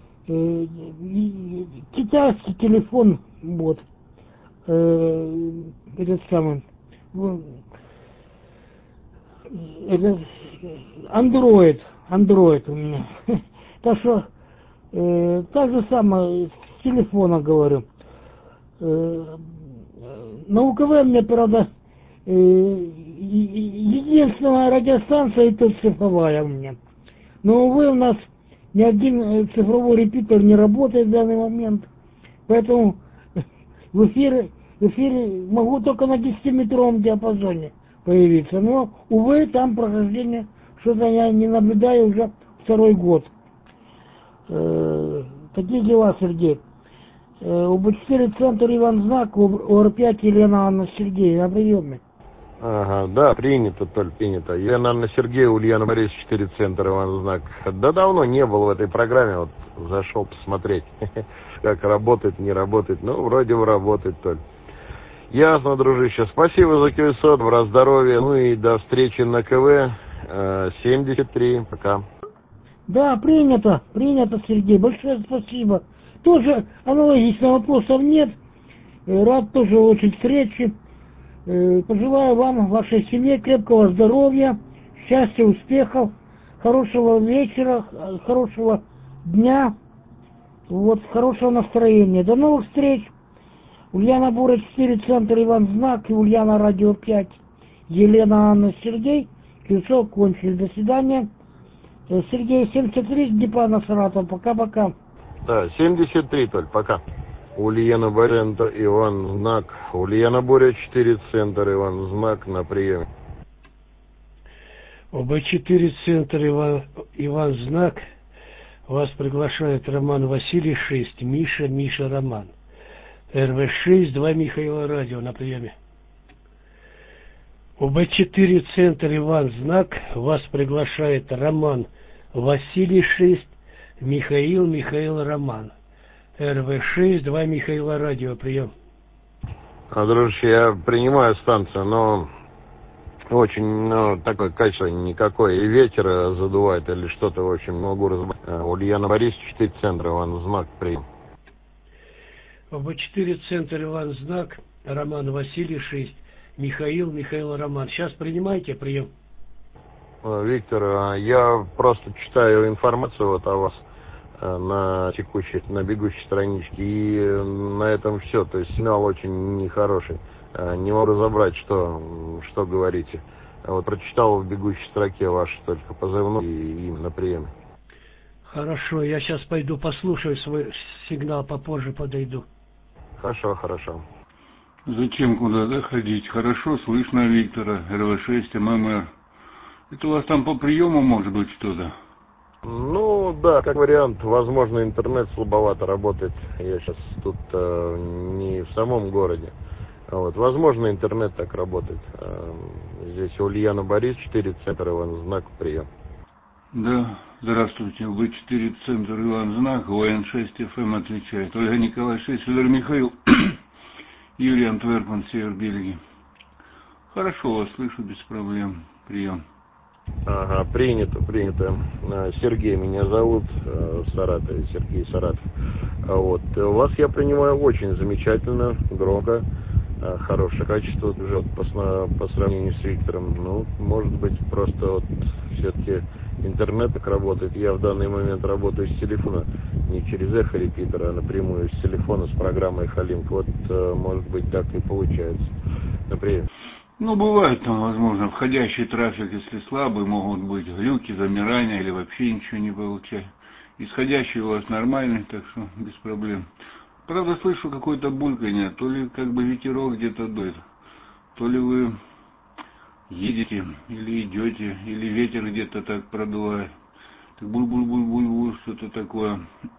китайский телефон, вот, этот самый, это Android у меня. Так что так же самое с телефона говорю. На УКВ мне, правда, единственная радиостанция, и то цифровая у меня. Но, увы, у нас ни один цифровой репитер не работает в данный момент. Поэтому в эфире могу только на 10-метровом диапазоне появиться. Но, увы, там прохождение что-то я не наблюдаю уже второй год. Такие дела, Сергей. УБ-4 центр Иван Знак, ОР-5 Елена Анна Сергей на приеме. Ага, да, принято, Толь, принято. Елена Анна Сергей, Ульяна Борис, 4 центр Иван Знак. Да давно не был в этой программе, вот зашел посмотреть, как работает, не работает. Ну, вроде бы работает, Толь. Ясно, дружище. Спасибо за QSO, добра здоровья. Ну и до встречи на КВ 73. Пока. Да, принято, Сергей. Большое спасибо. Тоже аналогично, вопросов нет. Рад тоже очень встрече. Пожелаю вам, вашей семье крепкого здоровья, счастья, успехов, хорошего вечера, хорошего дня, вот, хорошего настроения. До новых встреч. Ульяна Бура, 4 центр Иван Знак и Ульяна Радио 5. Елена Анна Сергей. QSO кончили. До свидания. Сергей, 73 Днепра, Саратов. Пока-пока. Да, 73, Толь, пока. Ульяна Боря, Иван Знак. Ульяна Боря, 4 центр Иван Знак на приеме. ОБ-4 центр Иван Знак. Вас приглашает Роман Василий 6, Миша Роман. РВ-6, 2 Михаила Радио на приеме. ОБ-4 центр Иван Знак. Вас приглашает Роман Василий 6, Михаил Роман. РВ-6, 2 Михаила Радио, прием. Дружище, я принимаю станцию, но очень, такое качество никакое. И ветер задувает или что-то, в общем, могу разбавить. Ульяна Борис, 4 центра, Иван Знак, прием. ОБ-4 центр Иван Знак, Роман Василий 6, Михаил Роман. Сейчас принимайте, прием. Виктор, я просто читаю информацию вот о вас на бегущей страничке, и на этом все. То есть сигнал очень нехороший. Не могу разобрать, что говорите. Вот прочитал в бегущей строке ваш только позывной и имя на приеме. Хорошо, я сейчас пойду послушаю свой сигнал, попозже подойду. Хорошо. Зачем куда-то ходить? Хорошо слышно Виктора, РВ-6, ММР. Это у вас там по приему может быть что-то? Ну, да, как вариант. Возможно, интернет слабовато работает. Я сейчас тут не в самом городе. Вот. Возможно, интернет так работает. Здесь Ульяна Борис, 4 центр Иван Знак, прием. Да, здравствуйте. УБ-4 центр Иван Знак, ОН-6 ФМ отвечает. Ольга Николаевна 6, Федор Михаил, Юрий Антверпен, Север Бельгии. Хорошо вас слышу, без проблем. Прием. Ага, принято. Сергей меня зовут, Саратов, Сергей Саратов. Вот. Вас я принимаю очень замечательно, громко, хорошее качество уже по сравнению с Виктором. Ну, может быть, просто вот все-таки интернет так работает. Я в данный момент работаю с телефона, не через эхо-репитер, а напрямую с телефона, с программой Халинк. Вот, может быть, так и получается. Например. Ну, бывает там, возможно, входящий трафик, если слабый, могут быть глюки, замирания или вообще ничего не получать. Исходящий у вас нормальный, так что без проблем. Правда, слышу какое-то бульканье, то ли как бы ветерок где-то дует, то ли вы едете, или идете, или ветер где-то так продувает. Так буль-буль-буль-буль-буль, что-то такое.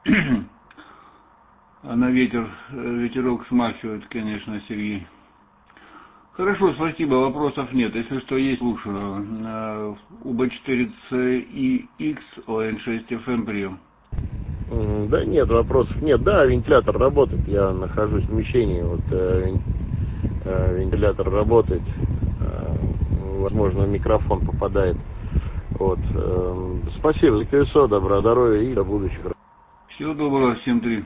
А на ветерок смахивает, конечно, Сергей. Хорошо, спасибо, вопросов нет. Если что есть, слушаю. УБ4C и X ОН6FM прием. Да нет, вопросов нет. Да, вентилятор работает. Я нахожусь в помещении. Вот вентилятор работает. Возможно, микрофон попадает. Вот. Спасибо за колесо, добра здоровья и до будущих. Всего доброго, 7-3.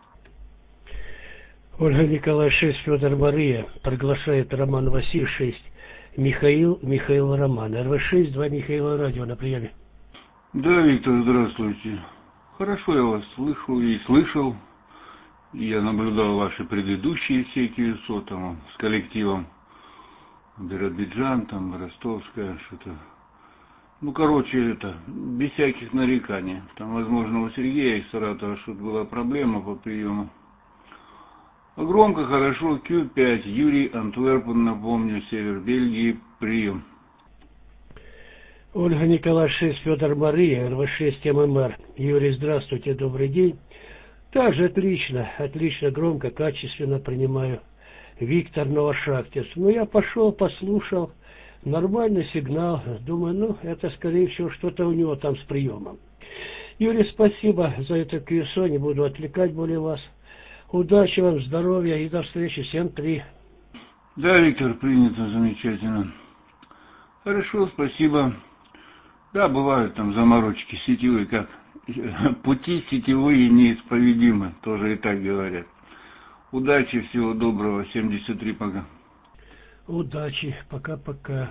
Ольга Николай 6, Федор Мария приглашает Роман Василий 6, Михаил Роман. РВ6, 2 Михаила радио на приеме. Да, Виктор, здравствуйте. Хорошо я вас слышу и слышал. Я наблюдал ваши предыдущие все QSO там с коллективом. Биробиджан, там, Ростовская, что-то. Ну, короче, это, без всяких нареканий. Там, возможно, у Сергея из Саратова что-то была проблема по приему. Громко, хорошо, Q5, Юрий, Антверпен, напомню, север Бельгии, прием. Ольга Николай 6, Федор Мария, РВ6 ММР. Юрий, здравствуйте, добрый день. Также отлично, громко, качественно принимаю. Виктор Новошахтис. Ну, я пошел, послушал, нормальный сигнал. Думаю, это, скорее всего, что-то у него там с приемом. Юрий, спасибо за это QSO, не буду отвлекать более вас. Удачи вам, здоровья и до встречи. 7-3. Да, Виктор, принято, замечательно. Хорошо, спасибо. Да, бывают там заморочки сетевые, как пути сетевые неисповедимы, тоже и так говорят. Удачи, всего доброго, 73, пока. Удачи, пока-пока.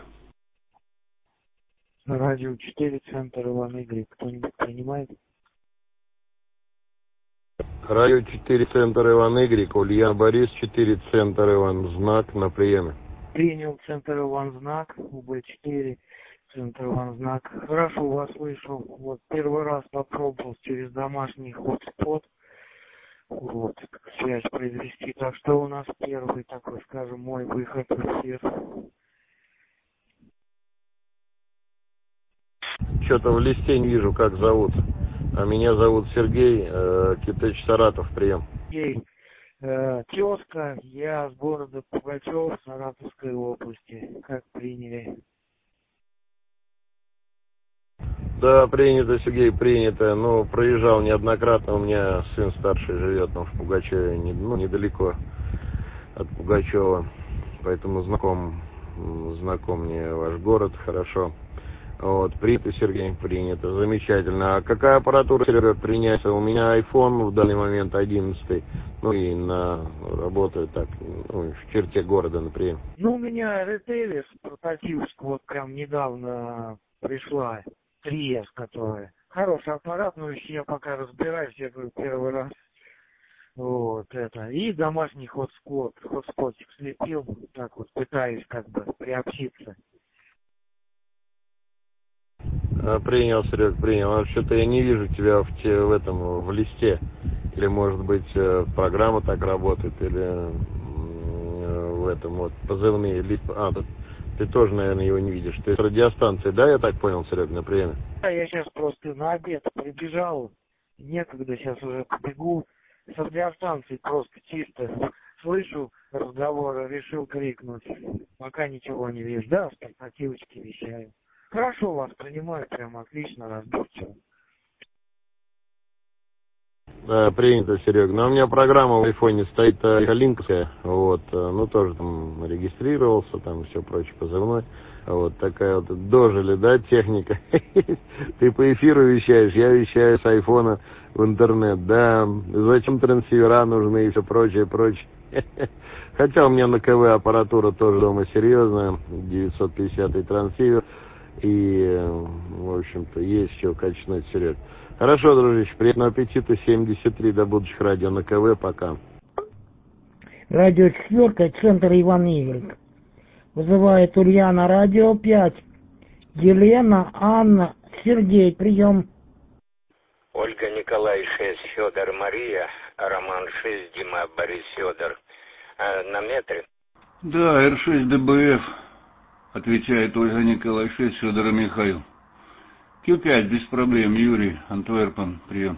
Радио 4, центр Иван Игорь. Кто-нибудь принимает? Радио 4, центр Иван Игорь, Ульян Борис, 4, центр Иван Знак на приеме. Принял центр Иван Знак, УБ4, центр Иван Знак. Хорошо вас слышу. Вот первый раз попробовал через домашний хотспот. Вот, связь произвести. Так что у нас первый такой, скажем, мой выход в эфир. Что-то в листе не вижу, как зовут. А меня зовут Сергей, Китач Саратов, прием. Сергей, тезка, я с города Пугачев, Саратовской области. Как приняли? Да, принято, Сергей, принято. Ну, проезжал неоднократно, у меня сын старший живет там в Пугачеве, недалеко от Пугачева. Поэтому знаком мне ваш город хорошо. Вот, принято, Сергей, принято, замечательно. А какая аппаратура, Серега, принять? У меня iPhone в данный момент 11, ну и работает так, в черте города, например. Ну, у меня Ретелис прототипчик вот прям недавно пришла, 3S, которая. Хороший аппарат, но еще я пока разбираюсь, я говорю, первый раз. Вот это. И домашний хотспотик слепил, так вот пытаюсь как бы приобщиться. Принял, Серег, принял. Вообще-то я не вижу тебя в листе. Или, может быть, программа так работает, или в этом вот позывные. Ты тоже, наверное, его не видишь. Ты с радиостанции, да, я так понял, Серег, на приеме? Да, я сейчас просто на обед прибежал. Некогда, сейчас уже побегу. С радиостанции просто чисто слышу разговоры, решил крикнуть. Пока ничего не вижу. Да, с портативочки вещаю. Хорошо вас принимаю, прям отлично, разборчиво. Да, принято, Серег. Но у меня программа в айфоне стоит калинковская, вот, ну тоже там регистрировался, там все прочее позывной. Вот такая вот дожили, да, техника. Ты по эфиру вещаешь, я вещаю с айфона в интернет, да. Зачем трансивера нужны и все прочее. Хотя у меня на КВ аппаратура тоже дома серьезная, 950 трансивер. И, в общем-то, есть что качнуть, Серег. Хорошо, дружище, приятного аппетита, 73, до будущих радио на КВ, пока. Радио 4, центр Иван Игорь. Вызывает Ульяна, радио 5. Елена, Анна, Сергей, прием. Ольга Николай 6, Федор Мария, Роман 6, Дима Борис Федор. На метре? Да, Р6 ДБФ. отвечает Ольга Николай 6, Федор и Михаил. Q5 без проблем, Юрий, Антверпен, прием.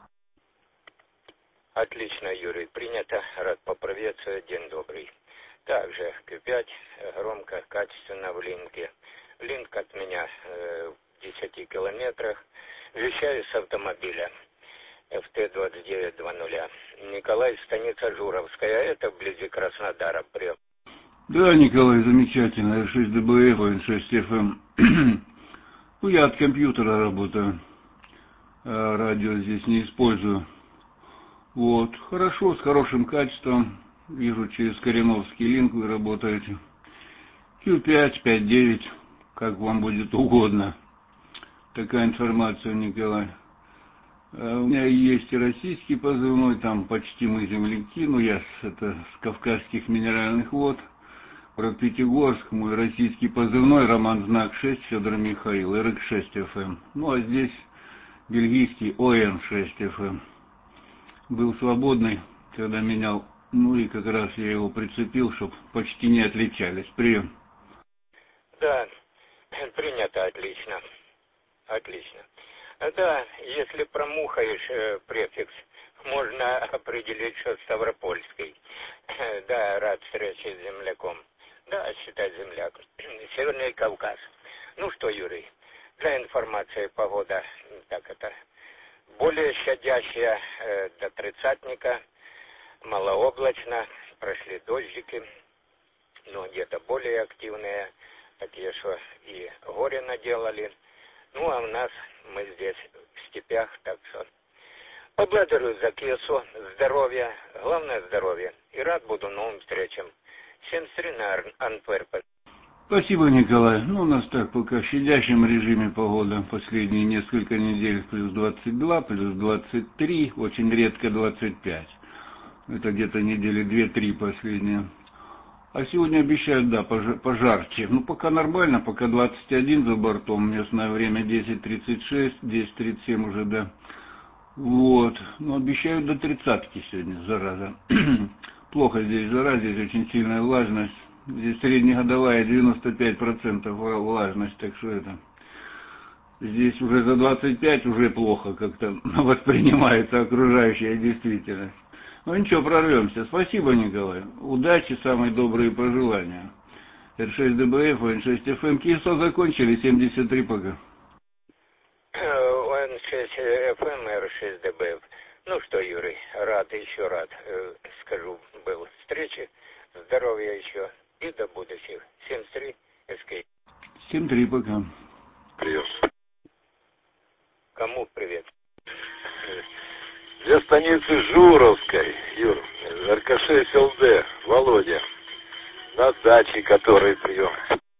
Отлично, Юрий, принято. Рад поприветствовать. День добрый. Также Q5 громко, качественно в линке. Линк от меня в 10 километрах. Вещаю с автомобиля ФТ-2920. Николай, станица Журовская. Это вблизи Краснодара. Прием. Да, Николай, замечательно. R6DBF, N6FM. Ну, я от компьютера работаю. Радио здесь не использую. Вот. Хорошо, с хорошим качеством. Вижу, через Кореновский линк вы работаете. Q5, 5.9, как вам будет угодно. Такая информация, Николай. У меня есть и российский позывной, там почти мы земляки, ну я с Кавказских минеральных вод. Про Пятигорск, мой российский позывной, Роман Знак 6, Федор Михаил, RX6FM. Ну а здесь бельгийский ON6FM. Был свободный, когда менял, ну и как раз я его прицепил, чтобы почти не отличались. Прием. Да, принято, отлично. Отлично. Да, если промухаешь префикс, можно определить, что Ставропольский. Да, рад встрече с земляком. Да, считай земляк. Северный Кавказ. Ну что, Юрий, для информации погода, так это, более щадящая до тридцатника, малооблачно, прошли дождики, но где-то более активные, такие, что и горе наделали. Ну, а у нас, мы здесь в степях, так что поблагодарю за Киесу, здоровья, главное здоровье, и рад буду новым встречам. 73 на Антверпен. Спасибо, Николай. Ну, у нас так пока в щадящем режиме погода. Последние несколько недель плюс 22, плюс 23, очень редко 25. Это где-то недели 2-3 последние. А сегодня обещают, да, пожарче. Ну, пока нормально, пока 21 за бортом. Местное время 10:36, 10:37 уже, да. Вот. Но обещают до 30-ки сегодня, зараза. Плохо здесь жара, здесь очень сильная влажность. Здесь среднегодовая 95% влажность, так что это... Здесь уже за 25 уже плохо как-то воспринимается окружающая действительность. Ну ничего, прорвемся. Спасибо, Николай. Удачи, самые добрые пожелания. R6DBF, N6FM. Киесо закончили, 73 пока. N6FM, R6DBF. Ну что, Юрий, рад, еще рад, скажу, был встречи, здоровья еще и до будущих. 73, Escape. 73 пока. Прием. Кому привет? Для станицы Журовской, Юр, РК6 ЛД, Володя, на даче который прием.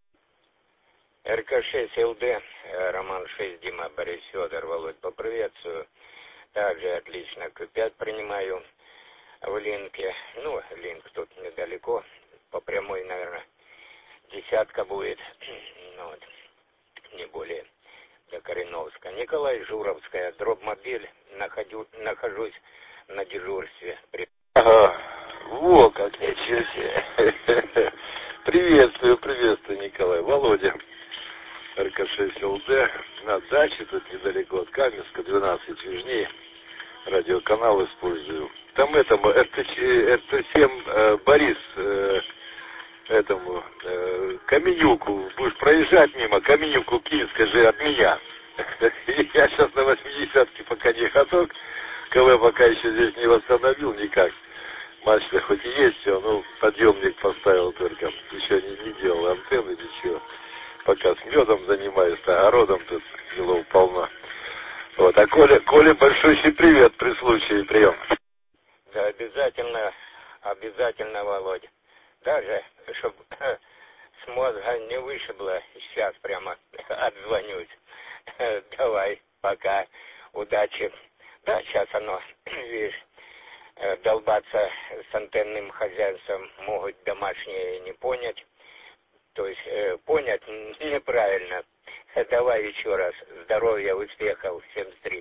РК6 ЛД, Роман 6, Дима, Борис, Федор, Володь, поприветствую. Также отлично Q5 принимаю в линке. Ну, линк тут недалеко, по прямой, наверное, десятка будет, ну, вот, не более, до Кореновска. Николай Журовская, дробмобиль, нахожусь на дежурстве. Ага, во как, ничего себе. Приветствую, Николай. Володя, РК6 ЛД, на даче, тут недалеко от Каменска, 12 южнее, радиоканал использую. Там этому, РТ7 Борис, этому, Каменюку, будешь проезжать мимо, Каменюку кинь, скажи от меня. Я сейчас на 80-ке пока не ходок, КВ пока еще здесь не восстановил никак. Мачта хоть и есть все, ну, подъемник поставил только, еще не делал антенны, ничего. Пока с медом занимаюсь, а огородом тут делов полно. Вот, а Коля большущий привет при случае, прием. Да, обязательно, Володя. Даже, чтобы с мозга не вышибло, сейчас прямо отзвонюсь. Давай, пока, удачи. Да, сейчас оно, видишь, долбаться с антенным хозяйством могут домашние не понять. То есть понять неправильно. Давай еще раз. Здоровья, успехов. 73.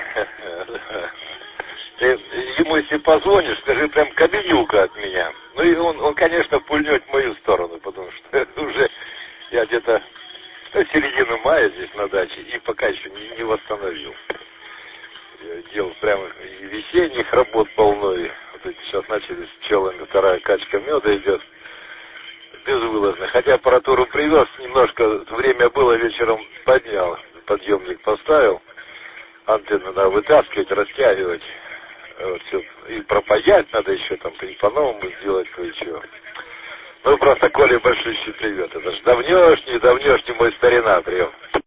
Ты ему, если позвонишь, скажи прям Каменюка от меня. Ну и он, конечно, пульнет в мою сторону, потому что уже Я где-то середину мая здесь на даче и пока еще не восстановил. Я делал прямо и весенних работ полно, и вот эти сейчас начали с пчелами, вторая качка меда идет. Безвылазно. Хотя аппаратуру привез, немножко время было, вечером поднял, подъемник поставил, антенну надо вытаскивать, растягивать, вот, все. И пропаять надо еще там, и по-новому сделать кое-что. Ну, просто Коле большущий привет. Это же давнешний мой старина прям.